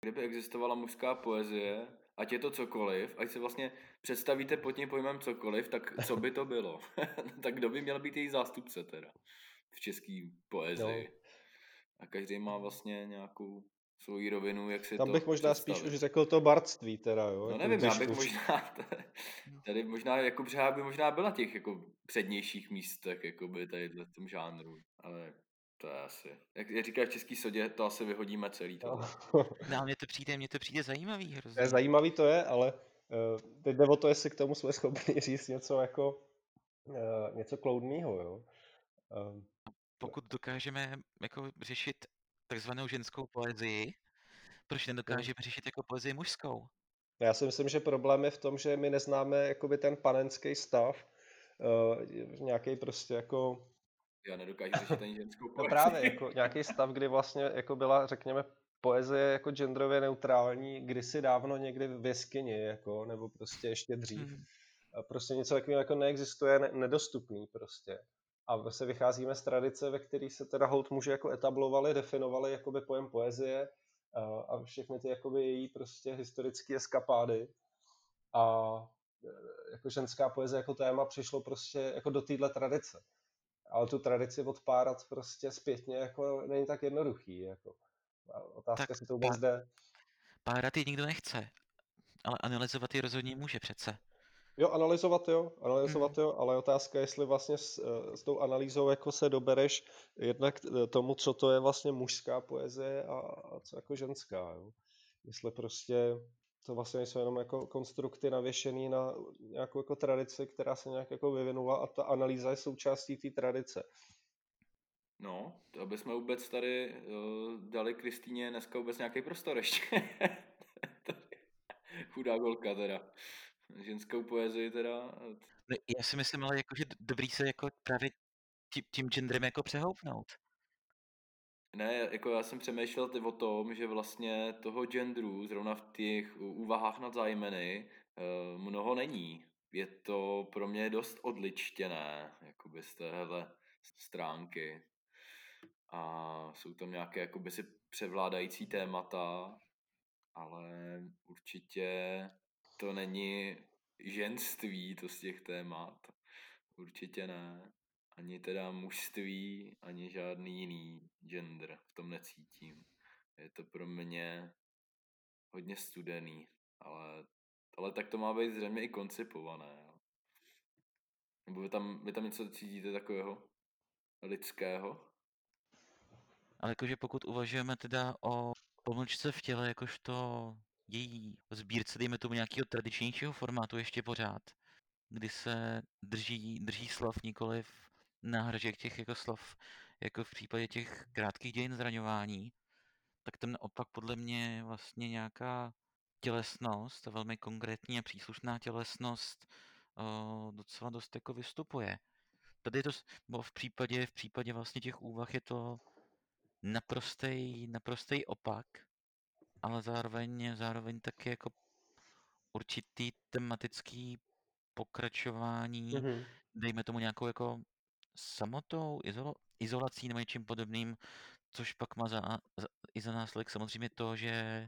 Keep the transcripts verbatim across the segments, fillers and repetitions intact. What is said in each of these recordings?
Kdyby existovala mužská poezie, ať je to cokoliv, ať si vlastně představíte pod tím pojmem cokoliv, tak co by to bylo? Tak kdo by měl být její zástupce teda v české Jo. poezii? A každý má vlastně nějakou svoji rovinu, jak si Tam bych to možná spíš už představit. řekl to bardství teda, jo, No jako nevím, já když bych už. možná, tady možná, jako Břeha by možná byla těch jako přednějších místech, jako by tady v tom žánru, ale to je asi, jak, jak říkáš v Český sodě, to asi vyhodíme celý tohle. No, mně to přijde, mně to přijde zajímavý To je hrozně. zajímavý to je, ale uh, teď jde o to, jestli k tomu jsme schopni říct něco jako uh, něco kloudného, jo. Um, Pokud dokážeme jako řešit takzvanou ženskou poezii, proč hmm. nedokážeme řešit jako poezii mužskou? Já si myslím, že problém je v tom, že my neznáme jakoby ten panenský stav, uh, nějaký prostě jako. Já nedokážu řešit ani ženskou No poezii. právě, jako nějaký stav, kdy vlastně jako byla, řekněme, poezie jako genderově neutrální kdysi dávno někdy v jeskyni, jako, nebo prostě ještě dřív. Hmm. A prostě něco takového jako neexistuje, ne, nedostupný prostě. A vlastně vycházíme z tradice, ve které se teda hold muži jako etablovali, definovali jakoby pojem poezie a, a všechny ty jakoby její prostě historické eskapády. A jako ženská poezie jako téma přišlo prostě jako do téhle tradice. Ale tu tradici odpárat prostě zpětně jako není tak jednoduchý. Jako. Otázka, Tak jestli to vůbec jde. párat ji nikdo nechce, ale analyzovat ji rozhodně může přece. Jo, analyzovat jo, analyzovat Hmm. jo, ale otázka, jestli vlastně s, s tou analýzou jako se dobereš jednak tomu, co to je vlastně mužská poezie a, a co jako ženská, jo. Jestli prostě to vlastně jsou jenom jako konstrukty navěšený na nějakou jako tradici, která se nějak jako vyvinula a ta analýza je součástí té tradice. No, to aby jsme vůbec tady uh, dali Kristýně dneska vůbec nějaký prostor ještě. Chudá golka teda. Ženskou poezii teda. No, já si myslím, ale jako, že dobrý se jako právě tím, tím genderem jako přehoupnout. Ne, jako já jsem přemýšlel ty o tom, že vlastně toho genderu zrovna v těch úvahách nad zájmeny uh, mnoho není. Je to pro mě dost odličtěné, jakoby z téhle stránky. A jsou tam nějaké jakoby si převládající témata, ale určitě to není ženství, to z těch témat. Určitě ne. Ani teda mužství, ani žádný jiný gender v tom necítím. Je to pro mě hodně studený, ale, ale tak to má být zřejmě i koncipované. Jo. Nebo vy tam, vy tam něco cítíte takového lidského? Ale jakože pokud uvažujeme teda o pomlčce v těle, jakožto její sbírce, dejme tomu nějakého tradičnějšího formátu ještě pořád, kdy se drží, drží slov nikoliv náhražek těch jako slov, jako v případě těch krátkých dějin zraňování, tak tam naopak podle mě vlastně nějaká tělesnost, velmi konkrétní a příslušná tělesnost o, docela dost jako vystupuje. Tady je to, bo v případě, v případě vlastně těch úvah je to naprostej, naprostej opak, ale zároveň, zároveň taky jako určitý tematický pokračování, Mhm. dejme tomu nějakou jako samotou, izolo, izolací nebo něčím podobným, což pak má za, za, i za následek samozřejmě to, že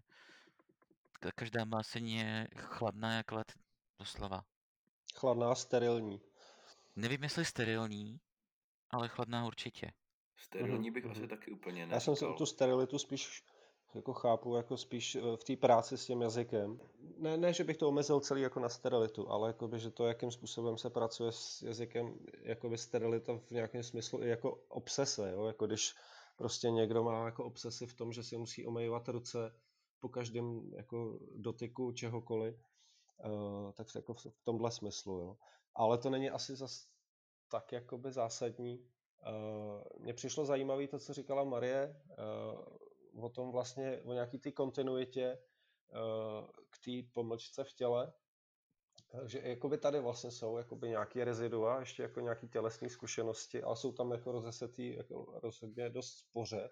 každá báseň je chladná jak led, doslova. Chladná, sterilní. Nevím, jestli sterilní, ale chladná určitě. Sterilní bych Mhm. asi taky úplně Já jsem se neříkal. tu sterilitu spíš jako chápu jako spíš v té práci s tím jazykem. Ne, ne, že bych to omezil celý jako na sterilitu, ale jakoby, že to, jakým způsobem se pracuje s jazykem, jakoby sterilita v nějakém smyslu i jako obsese, jo? Jako když prostě někdo má jako obsesi v tom, že si musí omejovat ruce po každém jako dotyku čehokoliv, uh, tak jako v tomhle smyslu, jo. Ale to není asi zas tak jakoby zásadní. Uh, mně přišlo zajímavé to, co říkala Marie, uh, o tom vlastně, o nějaký té kontinuitě uh, k té pomlčce v těle. Takže jakoby tady vlastně jsou jakoby nějaký rezidua, ještě jako nějaký tělesné zkušenosti, ale jsou tam jako rozesetý jako rozhodně dost spoře.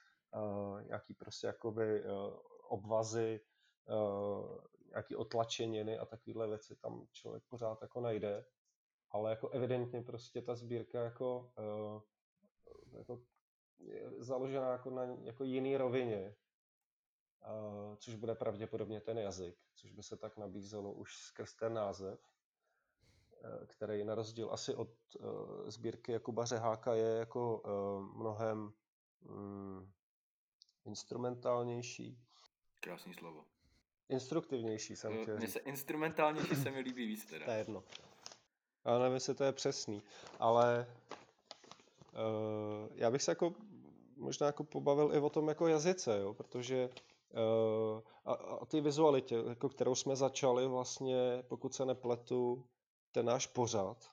Uh, nějaký prostě jakoby uh, obvazy, uh, nějaký otlačeniny a takovéhle věci tam člověk pořád jako najde. Ale jako evidentně prostě ta sbírka jako, uh, jako je založená jako na jako jiný rovině. uh, což bude pravděpodobně ten jazyk, což by se tak nabízelo už skrz ten název, uh, který na rozdíl asi od uh, sbírky Jakuba Řeháka je jako uh, mnohem um, instrumentálnější. Krásný slovo. Instruktivnější jsem Uh, chtěl Mně říct. se instrumentálnější se mi líbí víc teda. To je jedno. Já nevím, jestli to je přesný, ale uh, já bych se jako možná jako pobavil i o tom jako jazyce, jo, protože uh, a, a ty vizualitě, jako kterou jsme začali vlastně, pokud se nepletu, ten náš pořad,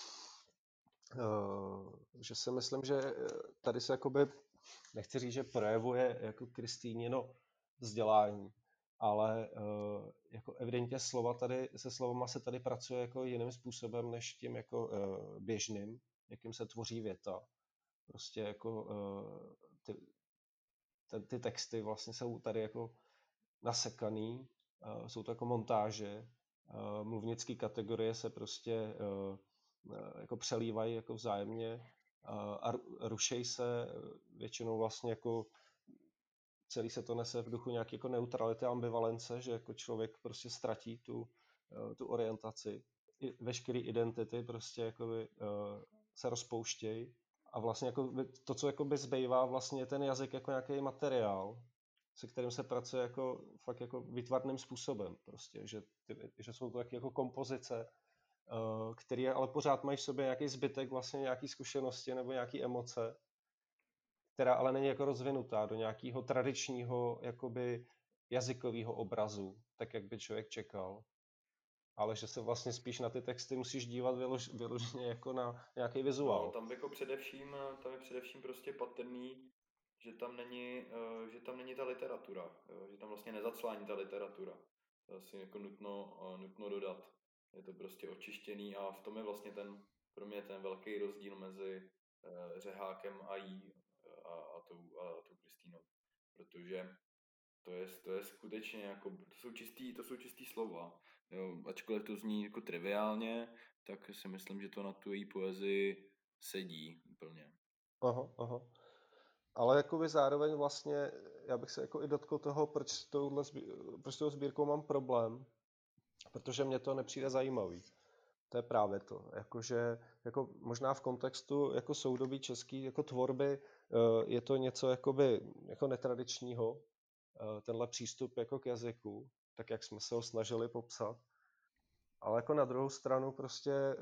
uh, že si myslím, že tady se jakoby, nechci říct, že projevuje jako Kristýnino vzdělání, ale uh, jako evidentně slova tady, se slovama se tady pracuje jako jiným způsobem, než tím jako uh, běžným, jakým se tvoří věta. Prostě jako uh, ty, ty, ty texty vlastně jsou tady jako nasekaný, uh, jsou to jako montáže, uh, mluvnické kategorie se prostě uh, uh, jako přelívají jako vzájemně uh, a rušejí se většinou vlastně jako celý se to nese v duchu nějaké jako neutrality a ambivalence, že jako člověk prostě ztratí tu, uh, tu orientaci. I veškeré identity prostě jakoby, uh, se rozpouštějí a vlastně jako to, co jakoby zbývá, vlastně je ten jazyk jako nějaký materiál, se kterým se pracuje jako fakt jako výtvarným způsobem prostě, že, ty, že jsou to taky jako kompozice, uh, které ale pořád mají v sobě nějaký zbytek vlastně nějaký zkušenosti nebo nějaký emoce, která ale není jako rozvinutá do nějakého tradičního jakoby jazykového obrazu, tak jak by člověk čekal. Ale že se vlastně spíš na ty texty musíš dívat vylož, vyloženě jako na nějaký vizuál. No, tam jako především, tam je především prostě patrný, že tam není, uh, že tam není ta literatura, uh, že tam vlastně nezaclání ta literatura. To je asi jako nutno, uh, nutno dodat. Je to prostě očištěný a v tom je vlastně ten, pro mě ten velký rozdíl mezi uh, Řehákem a jí a, a tou, a tou Kristýnou. Protože to je, to je skutečně jako, to jsou čistý, to jsou čistý slova. Jo, ačkoliv to zní jako triviálně, tak si myslím, že to na tu její poezii sedí úplně. Aha, aha. Ale jakoby zároveň vlastně, já bych se jako i dotkl toho, proč, touhle, proč s tou sbírkou mám problém, protože mě to nepřijde zajímavý. To je právě to, jakože jako možná v kontextu jako soudobí český jako tvorby je to něco jakoby, jako netradičního, tenhle přístup jako k jazyku, tak jak jsme se ho snažili popsat. Ale jako na druhou stranu prostě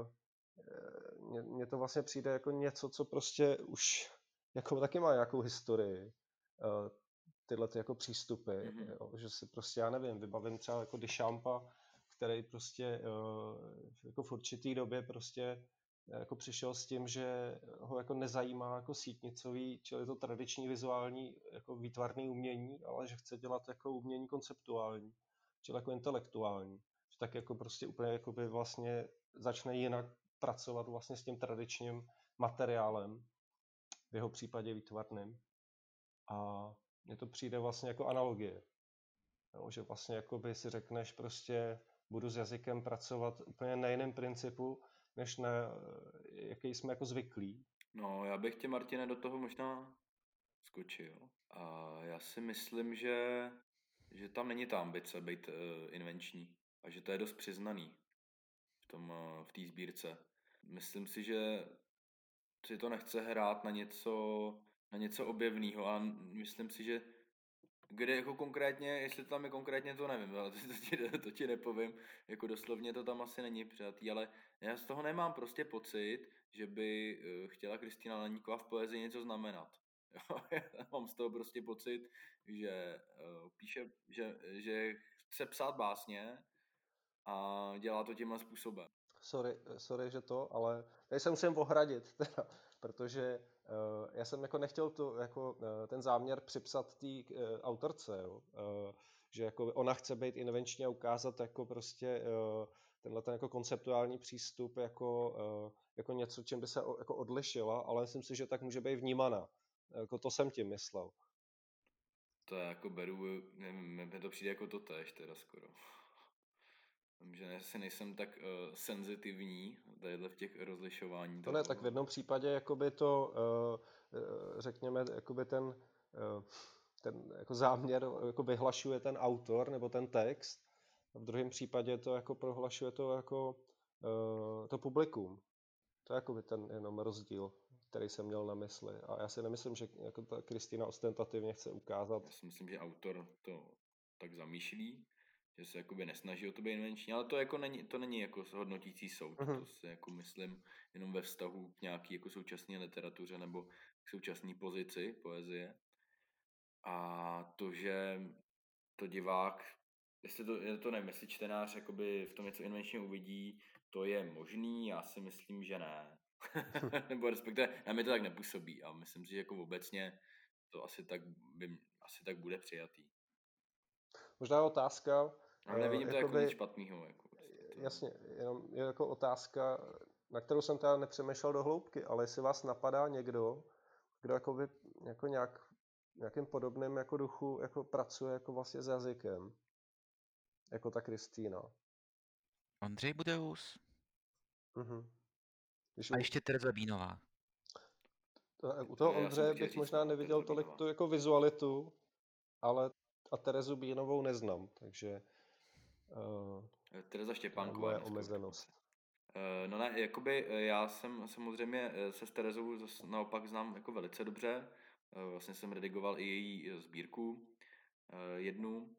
mně to vlastně přijde jako něco, co prostě už jako taky má nějakou historii, tyhle ty jako přístupy, mm-hmm. jo, že si prostě, já nevím, vybavím třeba jako Duchampa, který prostě jako v určitý době prostě jako přišel s tím, že ho jako nezajímá jako sítnicový, čili to tradiční vizuální jako výtvarný umění, ale že chce dělat jako umění konceptuální, čili jako intelektuální. Že tak jako prostě úplně jako by vlastně začne jinak pracovat vlastně s tím tradičním materiálem, v jeho případě výtvarným. A mně to přijde vlastně jako analogie. Jo, že vlastně jakoby si řekneš prostě budu s jazykem pracovat úplně na jiném principu, než na jaký jsme jako zvyklí. No, já bych tě, Martine, do toho možná skočil. A já si myslím, že, že tam není ta ambice být uh, invenční a že to je dost přiznaný v tom, uh, v té sbírce. Myslím si, že si to nechce hrát na něco, na něco objevného a myslím si, že kde jako konkrétně, jestli to tam je konkrétně, to nevím, ale to, to, ti, to ti nepovím, jako doslovně to tam asi není přijatý, ale já z toho nemám prostě pocit, že by uh, chtěla Kristýna Laníková v poezii něco znamenat. Jo, já mám z toho prostě pocit, že uh, píše, že, že chce psát básně a dělá to tímhle způsobem. Sorry, sorry, že to, ale tady se musím ohradit, teda, protože uh, já jsem jako nechtěl tu, jako, uh, ten záměr připsat té uh, autorce, jo? Uh, že jako ona chce být invenční a ukázat jako prostě uh, tenhle ten jako konceptuální přístup jako, uh, jako něco, čím by se o, jako odlišila, ale myslím si, že tak může být vnímaná. Jako to jsem tím myslel. To je jako beru, nevím, mi to přijde jako to též teda skoro. Že asi nejsem tak uh, senzitivní tadyhle v těch rozlišování. To ne, tak v jednom případě jakoby to, uh, řekněme, jakoby ten, uh, ten jako záměr jako vyhlašuje ten autor nebo ten text, a v druhém případě to jako prohlašuje to jako uh, to publikum. To je jakoby ten jenom rozdíl, který jsem měl na mysli. A já si nemyslím, že jako ta Kristýna ostentativně chce ukázat. Já si myslím, že autor to tak zamýšlí, že se jakoby nesnaží o to být invenční, ale to jako není, to není jako hodnotící soud. Mhm. To si jako myslím jenom ve vztahu k nějaký jako současné literatuře nebo k současné pozici poezie. A to, že to divák, jestli to, je to nevím, jestli čtenář jakoby v tom něco invenčního uvidí, to je možný, já si myslím, že ne. Nebo respektive, na mě to tak nepůsobí a myslím si, že jako obecně to asi tak, by, asi tak bude přijatý. Možná je otázka, Ale nevidím uh, to jakoby, jako nic špatného. Jako, to... Jasně, jenom je jako otázka, na kterou jsem teda nepřemýšlel do hloubky, ale jestli vás napadá někdo, kdo jakoby, jako nějak, nějakým podobným jako duchu jako pracuje jako vlastně s jazykem, jako ta Kristýna. Ondřej Budeus. Mhm. Když A u, ještě Tereza Bínová. to, u toho Já jsem Ondřeje chtěl bych říct, možná no, neviděl Tereza tolik Bínová. tu jako vizualitu, ale a Terezu Bínovou neznám, takže uh, Tereza to je Štěpánková moje dneska už omezenost. dokonce. Uh, no ne, jakoby uh, já jsem samozřejmě uh, se s Terezou zas naopak znám jako velice dobře. Uh, vlastně jsem redigoval i její uh, sbírku uh, jednu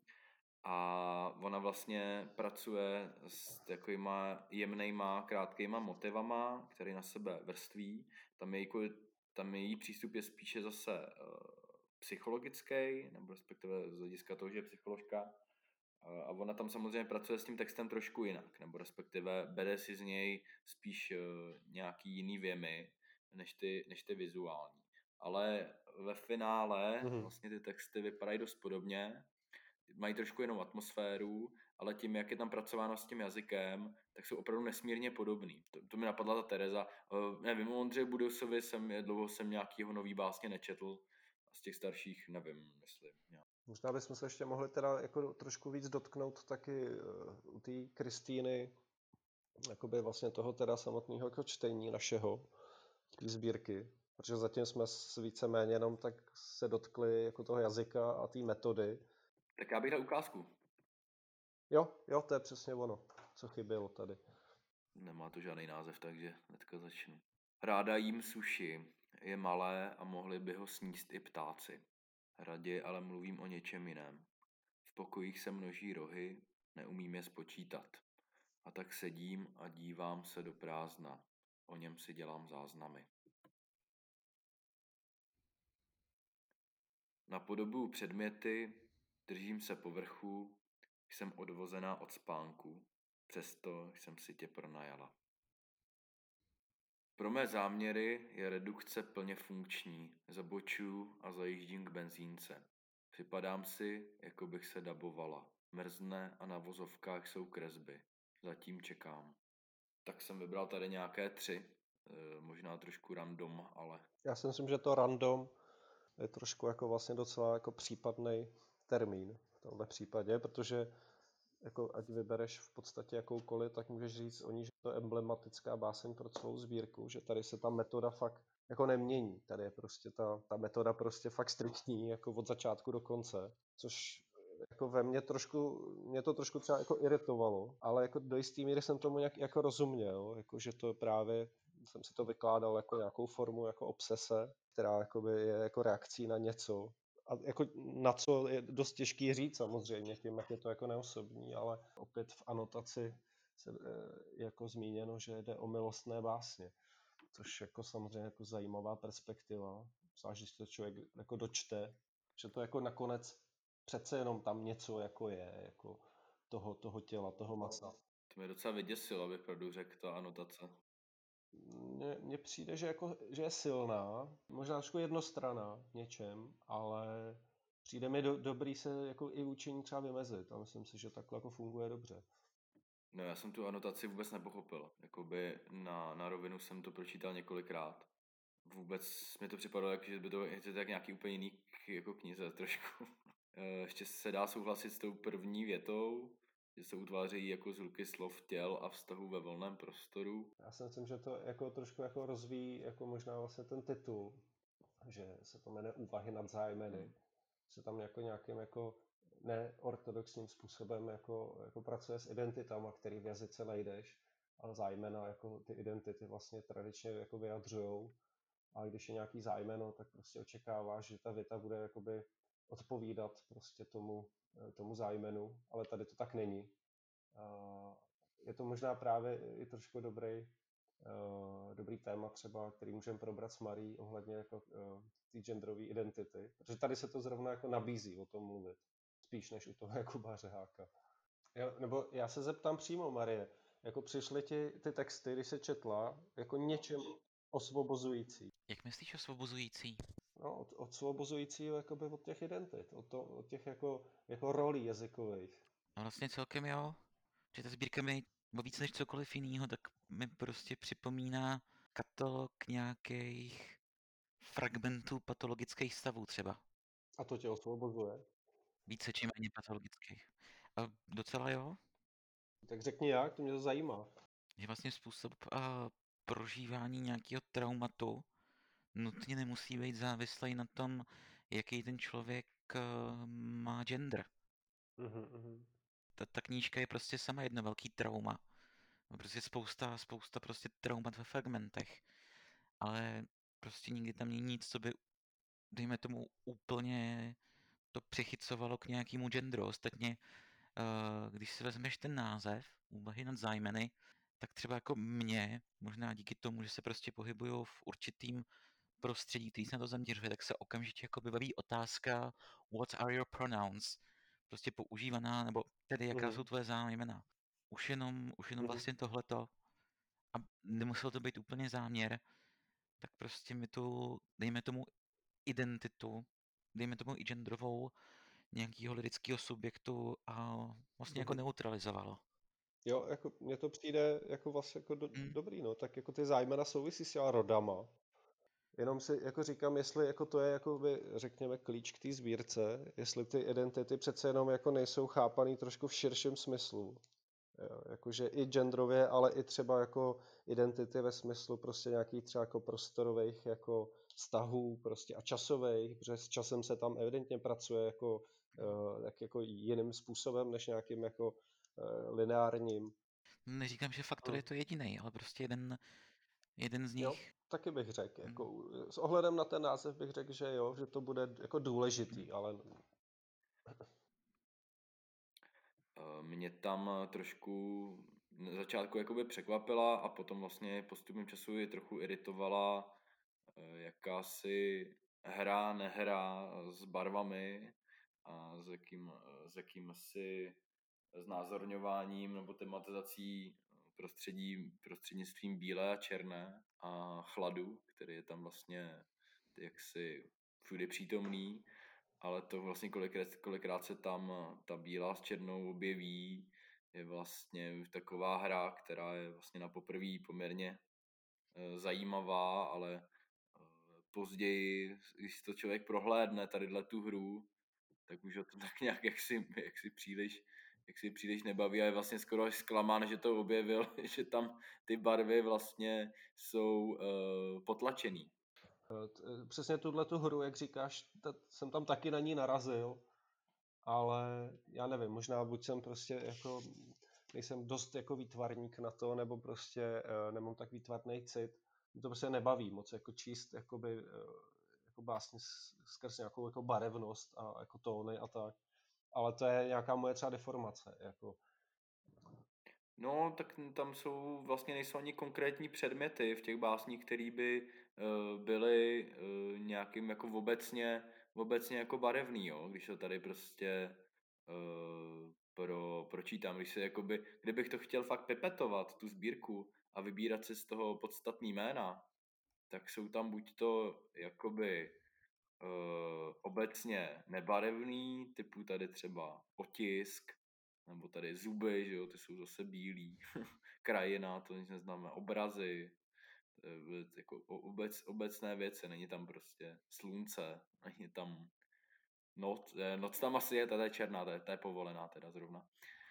a ona vlastně pracuje s takovýma jemnejma, krátkýma motivama, které na sebe vrství. Tam, je, jako, tam její přístup je spíše zase uh, psychologický, nebo respektive z hlediska toho, že je psycholožka. A ona tam samozřejmě pracuje s tím textem trošku jinak, nebo respektive bere si z něj spíš uh, nějaký jiný věmy, než ty, než ty vizuální. Ale ve finále Mhm. vlastně ty texty vypadají dost podobně, mají trošku jinou atmosféru, ale tím, jak je tam pracováno s tím jazykem, tak jsou opravdu nesmírně podobný. To, to mi napadla ta Tereza. Uh, nevím, o Ondřeji Budeusovi jsem, dlouho jsem nějakýho nový básně nečetl, a z těch starších nevím, myslím. Nějak. Možná bychom se ještě mohli teda jako trošku víc dotknout taky uh, u té Kristýny, jakoby vlastně toho teda samotného jako čtení našeho, té sbírky, protože zatím jsme s víceméně jenom tak se dotkli jako toho jazyka a té metody. Tak já bych dal ukázku. Jo, jo, to je přesně ono, co chybělo tady. Nemá to žádný název, takže hnedka začnu. Ráda jím suši, je malé a mohli by ho sníst i ptáci. Raději ale mluvím o něčem jiném. V pokojích se množí rohy, neumím je spočítat. A tak sedím a dívám se do prázdna. O něm si dělám záznamy. Napodobuju předměty, držím se povrchu, jsem odvozená od spánku, přesto jsem si tě pronajala. Pro mé záměry je redukce plně funkční. Zabočuju a zajíždím k benzínce. Připadám si, jako bych se dabovala. Mrzne a na vozovkách jsou kresby. Zatím čekám. Tak jsem vybral tady nějaké tři. E, možná trošku random, ale... Já si myslím, že to random je trošku jako vlastně docela jako případný termín v tomhle případě, protože jako ať vybereš v podstatě jakoukoliv, tak můžeš říct o ní, že to je emblematická báseň pro celou sbírku, že tady se ta metoda fakt jako nemění. Tady je prostě ta, ta metoda prostě fakt striktní, jako od začátku do konce, což jako ve mně trošku, mě to trošku třeba jako iritovalo, ale jako do jistý míry jsem tomu nějak jako rozuměl, jako že to právě jsem si to vykládal jako nějakou formu jako obsese, která jakoby je jako reakcí na něco, a jako na co je dost těžký říct samozřejmě, tím, jak je to jako neosobní, ale opět v anotaci se, je jako zmíněno, že jde o milostné básně, což jako samozřejmě jako zajímavá perspektiva, zvlášť když to člověk jako dočte, že to jako nakonec přece jenom tam něco jako je, jako toho, toho těla, toho masa. To mě docela vyděsilo, abych pravdu řekl, ta anotace. Mně, mně přijde, že, jako, že je silná, možná trošku jednostranná v něčem, ale přijde mi do, dobrý se jako i učení třeba vymezit a myslím si, že takhle jako funguje dobře. No já jsem tu anotaci vůbec nepochopil. Jakoby na, na rovinu jsem to pročítal několikrát. Vůbec mi to připadalo, jak, že by to je to tak nějaký úplně jiný k, jako knize trošku. Ještě se dá souhlasit s tou první větou, že se utvářejí jako zvuky slov, těl a vztahu ve volném prostoru. Já si myslím, že to jako trošku jako rozvíjí jako možná vlastně ten titul, že se to jmenuje Úvahy nad zájmeny. Hmm. se tam jako nějakým jako neortodoxním způsobem jako, jako pracuje s identitama, který v jazyce najdeš, ale zájmena jako ty identity vlastně tradičně jako vyjadřujou. A když je nějaký zájmeno, tak prostě očekáváš, že ta věta bude jakoby odpovídat prostě tomu, tomu zájmenu, ale tady to tak není. Je to možná právě i trošku dobrý, dobrý téma třeba, který můžeme probrat s Marí ohledně jako té genderové identity, protože tady se to zrovna jako nabízí o tom mluvit, spíš než u toho Jakuba Řeháka. Jo, nebo já se zeptám přímo, Marie, jako přišly ti ty texty, když se četla, jako něčem osvobozující? Jak myslíš osvobozující? No, od, osvobozující jakoby od těch identit, od, to, od těch jako, jako rolí jazykových. A vlastně celkem jo, že ta sbírka mi víc než cokoliv jiného, tak mi prostě připomíná katalog nějakých fragmentů patologických stavů třeba. A to tě osvobozuje? Více či méně patologických. A docela jo. Tak řekni jak, to mě to zajímá. Že vlastně způsob uh, prožívání nějakého traumatu nutně nemusí být závislý na tom, jaký ten člověk uh, má gender. Uh-huh. Ta, ta knížka je prostě sama jedno velký trauma. Prostě spousta, spousta prostě traumat ve fragmentech. Ale prostě nikdy tam není nic, co by, dejme tomu, úplně to přichycovalo k nějakému genderu. Ostatně, uh, když si vezmeš ten název, Úvahy nad zájmeny, tak třeba jako mě, možná díky tomu, že se prostě pohybuju v určitým prostředí, který se na to zaměřuje, tak se okamžitě jako vybaví otázka what are your pronouns? Prostě používaná, nebo tedy jaká Uh-huh. jsou tvoje zájmena. Už jenom, už jenom uh-huh. vlastně tohleto, a nemusel to být úplně záměr, tak prostě mi tu, dejme tomu, identitu, dejme tomu i genderovou nějakého lirického subjektu a vlastně uh-huh. jako neutralizovalo. Jo, jako mně to přijde jako vlastně jako do, mm. dobrý, no, tak jako ty zájmena souvisí s těma rodama. Jenom si jako říkám, jestli jako to je jako by, řekněme, klíč k té sbírce, jestli ty identity přece jenom jako nejsou chápaný trošku v širším smyslu. Jo, jakože i genderově, ale i třeba jako identity ve smyslu prostě nějakých třeba jako prostorových jako vztahů prostě a časových, protože s časem se tam evidentně pracuje jako, uh, tak jako jiným způsobem než nějakým jako uh, lineárním. Neříkám, že faktor je to jediný, ale prostě jeden, jeden z nich. Jo, taky bych řekl. Jako, s ohledem na ten název bych řekl, že jo, že to bude jako důležitý, ale... Mě tam trošku na začátku jakoby překvapila a potom vlastně postupem času je trochu iritovala jakási hra, nehra s barvami a s jakým, s jakým asi znázorňováním nebo tematizací prostředí prostřednictvím bílé a černé a chladu, který je tam vlastně jaksi všude přítomný, ale to vlastně kolikrát, kolikrát se tam ta bílá s černou objeví, je vlastně taková hra, která je vlastně na poprví poměrně zajímavá, ale později, když to člověk prohlédne tadyhle tu hru, tak už ho to tak nějak jaksi, jaksi příliš jak si příliš nebaví a je vlastně skoro až zklamán, že to objevil, že tam ty barvy vlastně jsou uh, potlačený. Přesně tuhletu hru, jak říkáš, jsem tam taky na ní narazil, ale já nevím, možná buď jsem prostě jako, nejsem dost jako výtvarník na to, nebo prostě uh, nemám tak výtvarný cit. Mě to prostě nebaví moc jako číst jakoby, uh, jako básně skrz nějakou jako barevnost a jako tóny a tak. Ale to je nějaká moje třeba deformace. Jako. No, tak tam jsou vlastně nejsou ani konkrétní předměty v těch básních, které by uh, byly uh, nějakým jako obecně, obecně jako barevný, jo? Když to tady prostě uh, pro, pročítám, když se jakoby, kdybych to chtěl fakt pipetovat, tu sbírku a vybírat si z toho podstatný jména, tak jsou tam buď to jakoby uh, obecně nebarevný, typu tady třeba otisk, nebo tady zuby, že jo, ty jsou zase bílí, krajina, to nic neznamená, obrazy, jako obec, obecné věci, není tam prostě slunce, není tam noc, noc tam asi je, ta je černá, ta je, ta je povolená teda zrovna.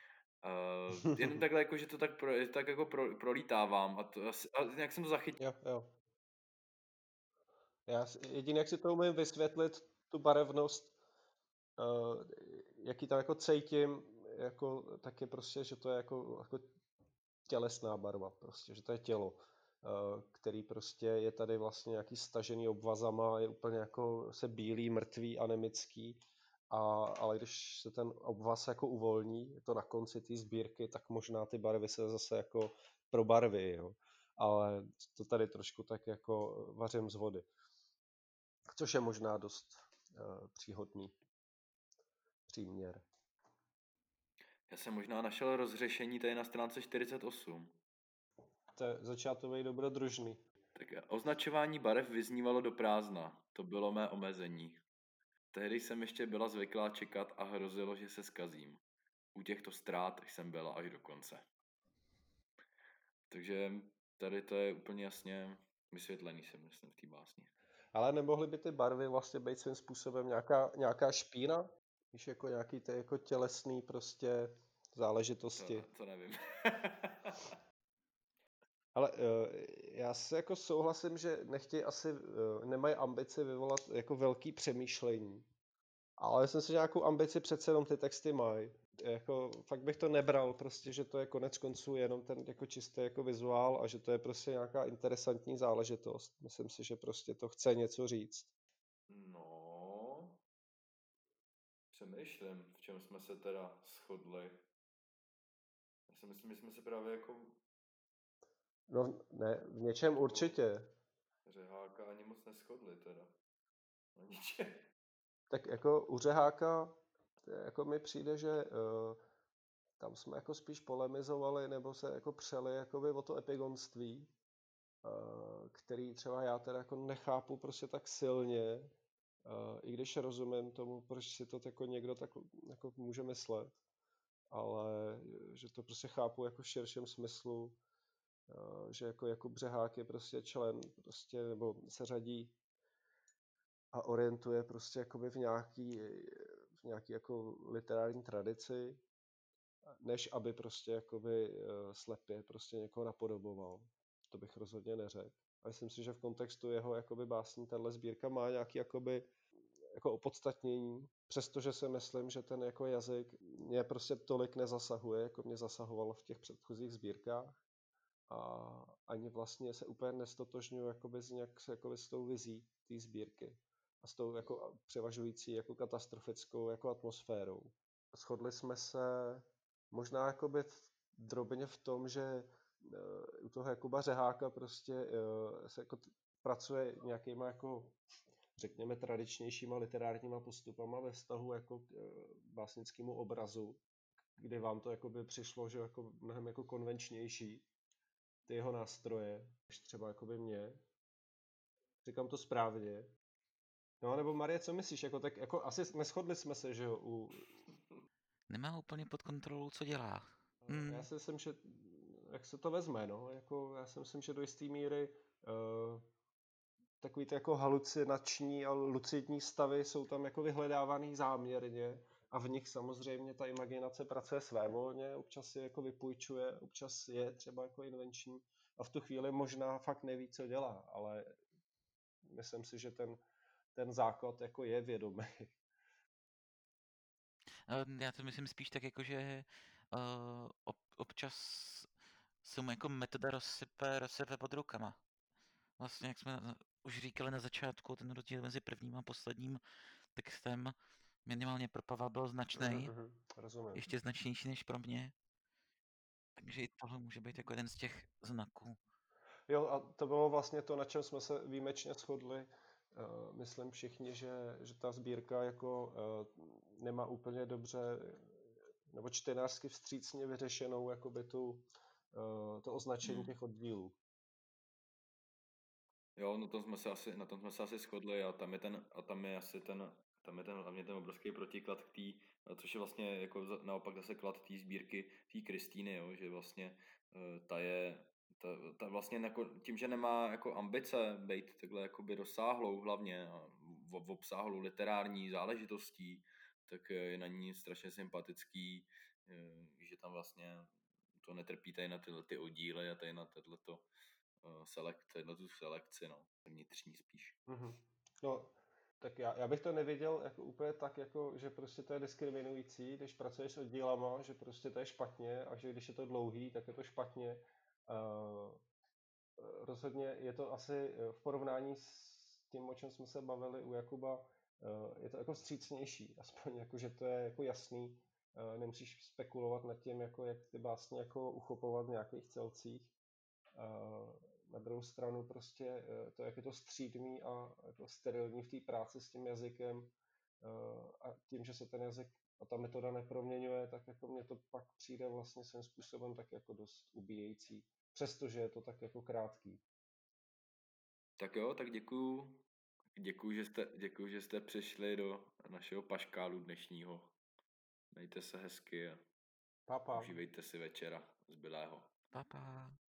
Uh, jen takhle, jako, že to tak, pro, tak jako pro, prolítávám a, to, a nějak jsem to zachytil. Jo, jo. Já jedině, jak si to umím vysvětlit, tu barevnost, uh, jaký tam jako cítím, jako, tak je prostě, že to je jako, jako tělesná barva, prostě, že to je tělo, uh, který prostě je tady vlastně nějaký stažený obvazama, je úplně jako se bílý, mrtvý, anemický, a, ale když se ten obvaz jako uvolní, je to na konci té sbírky, tak možná ty barvy se zase jako probarví, jo. Ale to tady trošku tak jako vařím z vody. Což je možná dost uh, příhodný příměr. Já jsem možná našel rozřešení tady na stránce čtyřicet osm. To je začátový dobrodružný. Tak označování barev vyznívalo do prázdna. To bylo mé omezení. Tehdy jsem ještě byla zvyklá čekat a hrozilo, že se zkazím. U těchto ztrát jsem byla až do konce. Takže tady to je úplně jasně vysvětlený, si myslím, v té básni. Ale nemohly by ty barvy vlastně být svým způsobem nějaká, nějaká špína? Víš, jako nějaký ty jako tělesný prostě záležitosti. To, to nevím. Ale uh, já se jako souhlasím, že nechtějí asi, uh, nemají ambici vyvolat jako velký přemýšlení. Ale myslím si, že nějakou ambici přece jenom ty texty mají. Jako, fakt bych to nebral, prostě, že to je konec konců jenom ten jako čistý jako vizuál a že to je prostě nějaká interesantní záležitost. Myslím si, že prostě to chce něco říct. No, přemýšlím, v čem jsme se teda shodli. Já si myslím, že jsme se právě jako... No ne, v něčem určitě. Řeháka ani moc neschodli teda. Na ničem. Tak jako u Řeháka jako mi přijde, že uh, tam jsme jako spíš polemizovali nebo se jako přeli jakoby o to epigonství, uh, který třeba já teda jako nechápu prostě tak silně, uh, i když rozumím tomu, proč si to jako někdo tak jako může myslet, ale že to prostě chápu jako v širším smyslu, uh, že jako Jakub Řehák je prostě člen prostě, nebo se řadí a orientuje prostě jakoby v nějaký, v nějaký jako literární tradici, než aby prostě jakoby slepě prostě někoho napodoboval. To bych rozhodně neřekl. A myslím si, že v kontextu jeho jakoby básní tahle sbírka má nějaký jakoby jako opodstatnění, přestože si myslím, že ten jako jazyk mě prostě tolik nezasahuje, jako mě zasahovalo v těch předchozích sbírkách. A ani vlastně se úplně nestotožňuji jakoby s, nějak, jakoby s tou vizí té sbírky a s tou jako převažující jako katastrofickou jako atmosférou. Shodli jsme se možná jakoby v, drobně v tom, že uh, u toho Jakuba Řeháka prostě uh, se jako t- pracuje nějakýma jako řekněme tradičnějšíma literárníma postupama ve vztahu jako k uh, básnickému obrazu, kdy vám to jakoby přišlo, že jako mnohem jako konvenčnější ty jeho nástroje, než třeba jakoby mě. Říkám to správně. No, nebo Marie, co myslíš? Jako, tak jako asi neshodli jsme se, že jo, u... Nemá úplně pod kontrolou, co dělá. Hmm. Já si myslím, že jak se to vezme, no, jako já si myslím, že do jisté míry uh, takový ty jako halucinační a lucidní stavy jsou tam jako vyhledávaný záměrně a v nich samozřejmě ta imaginace pracuje svévolně, občas je jako vypůjčuje, občas je třeba jako invenční a v tu chvíli možná fakt neví, co dělá, ale myslím si, že ten, ten základ jako je vědomý. Já to myslím spíš tak jako, že uh, ob, občas se mu jako metoda rozsype, rozsype pod rukama. Vlastně, jak jsme už říkali na začátku, ten rozdíl mezi prvním a posledním textem minimálně pro Pavla byl značný. Mm-hmm, rozumím. Ještě značnější než pro mě. Takže i tohle může být jako jeden z těch znaků. Jo, a to bylo vlastně to, na čem jsme se výjimečně shodli. Uh, myslím všichni, že, že ta sbírka jako uh, nemá úplně dobře nebo čtenářsky vstřícně vyřešenou jakoby tu, uh, to označení Hmm. těch oddílů. Jo, no to jsme se asi, na tom jsme se asi shodli a tam je ten, a tam je asi ten, tam je ten hlavně ten obrovský protiklad k tý, což je vlastně jako naopak zase klad té sbírky té Kristýny, jo, že vlastně ta je, ta, ta vlastně jako, tím, že nemá jako ambice být takhle jakoby rozsáhlou hlavně a v obsáhlou literární záležitostí, tak je na ní strašně sympatický, že tam vlastně to netrpí tady na tyhle ty oddíly a tady na tohleto selekt, na tu selekci, no, vnitřní spíš. Mm-hmm. No, Tak já, já bych to nevěděl jako úplně tak, jako, že prostě to je diskriminující, když pracuješ s oddílama, že prostě to je špatně a že když je to dlouhý, tak je to špatně. Uh, rozhodně je to asi v porovnání s tím, o čem jsme se bavili u Jakuba, uh, je to jako vstřícnější, aspoň jako, že to je jako jasný, uh, nemusíš spekulovat nad tím, jako jak ty básně jako uchopovat v nějakých celcích. Uh, na druhou stranu prostě to, jak je to střídmý a jako sterilní v té práci s tím jazykem a tím, že se ten jazyk a ta metoda neproměňuje, tak jako mně to pak přijde vlastně svým způsobem tak jako dost ubíjející, přestože je to tak jako krátký. Tak jo, tak děkuju. Děkuju, že jste, děkuju, že jste přišli do našeho paškálu dnešního. Mějte se hezky a Pa, pa. užívejte si večera zbylého. Pa, pa.